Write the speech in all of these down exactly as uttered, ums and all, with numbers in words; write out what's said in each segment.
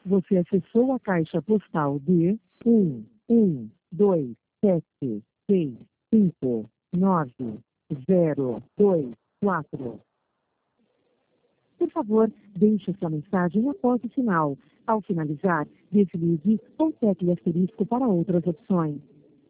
Você acessou a caixa postal de um, um, dois, sete, seis, cinco, nove, zero, dois, quatro. Por favor, deixe sua mensagem após o sinal. Ao finalizar, desligue ou tecle asterisco para outras opções.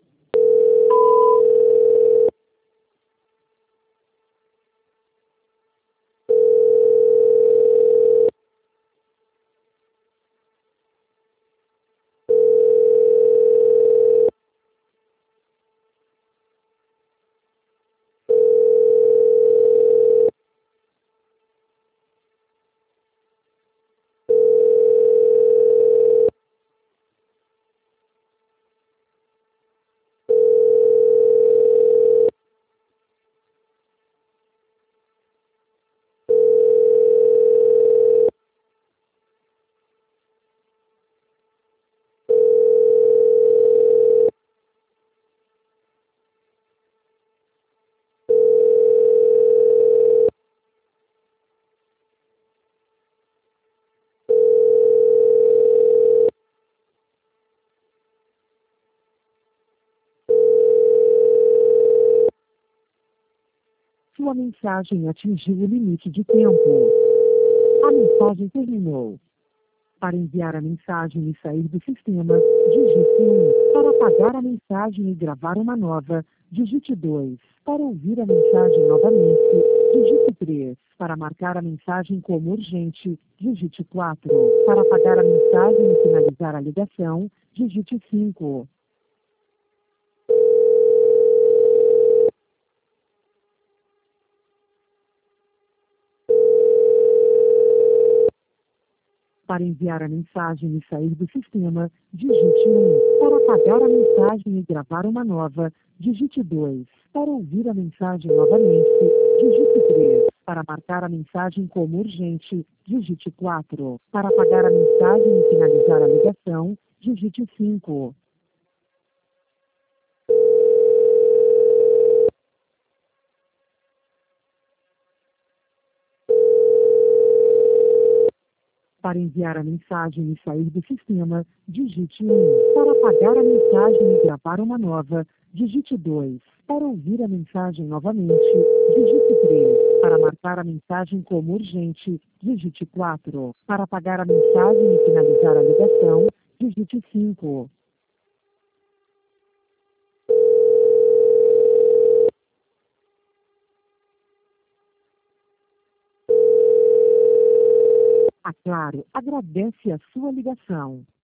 Sua mensagem atingiu o limite de tempo. A mensagem terminou. Para enviar a mensagem e sair do sistema, digite um. Para apagar a mensagem e gravar uma nova, digite dois. Para ouvir a mensagem novamente, digite três. Para marcar a mensagem como urgente, digite quatro. Para apagar a mensagem e finalizar a ligação, digite cinco. Para enviar a mensagem e sair do sistema, digite um. Para apagar a mensagem e gravar uma nova, digite dois. Para ouvir a mensagem novamente, digite três. Para marcar a mensagem como urgente, digite quatro. Para apagar a mensagem e finalizar a ligação, digite cinco. Para enviar a mensagem e sair do sistema, digite um. Para apagar a mensagem e gravar uma nova, digite dois. Para ouvir a mensagem novamente, digite três. Para marcar a mensagem como urgente, digite quatro. Para apagar a mensagem e finalizar a ligação, digite cinco. A Claro agradece a sua ligação.